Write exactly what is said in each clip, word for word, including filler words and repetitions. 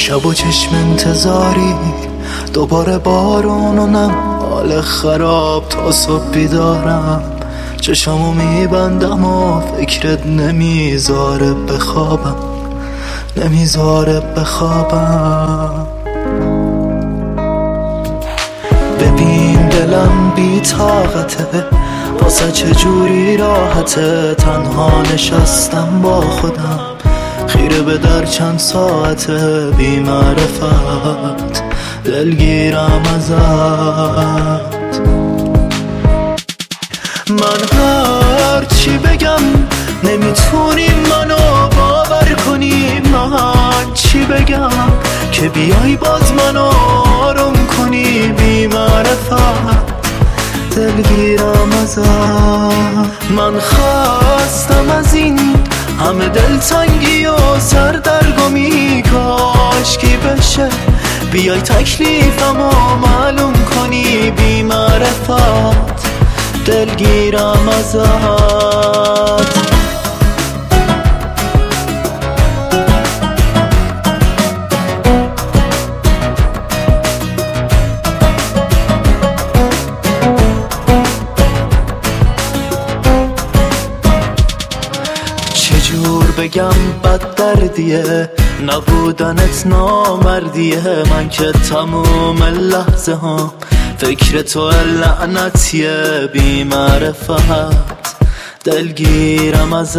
شب و چشم انتظاری، دوباره بارون و نم، حال خراب تا صبح بیدارم. چشمو میبندم و فکرت نمیذاره بخوابم، نمیذاره بخوابم. ببین دلم بی طاقته، واسه چجوری راحته تنها نشستم با خودم، خیره به در چند ساعته بی معرفت دلگیرم ازت. من هر چی بگم نمیتونی منو باور کنی، من چی بگم که بیای باز منو آروم کنی بی معرفت دلگیرم ازت. من خواستم از این همه دلتنگی و سردرگمی کاشکی بشه، بیای تکلیفمو معلوم کنی بی معرفت دلگیرم ازت. چجور بگم بد دردیه، نبودنت نامردیه، من که تموم لحظه ها فکر تو لعنتیه بی معرفت دلگیرم ازت.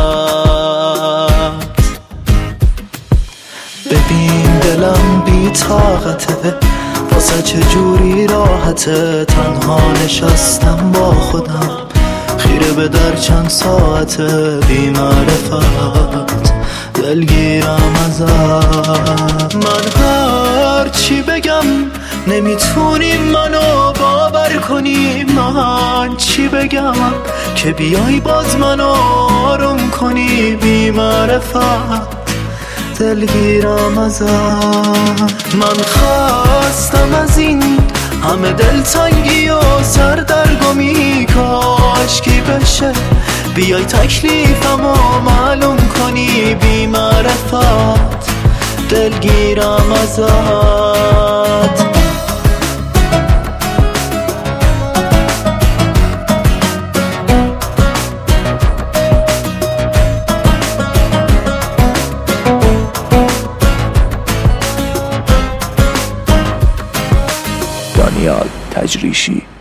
ببین دلم بی طاقته، واسه چجوری راحته تنها نشستم با خودم، خیره به در چند ساعته بی معرفت دلگیرم ازت. من هر چی بگم نمیتونی منو باور کنی، من چی بگم که بیای باز منو آروم کنی بی معرفت دلگیرم ازت. من خواستم از این همه دلتنگی و سردرگمی کاشکی بشه، بیای تکلیفمو معلوم کنی بی معرفت دلگیرم ازت. دانیال تجریشی.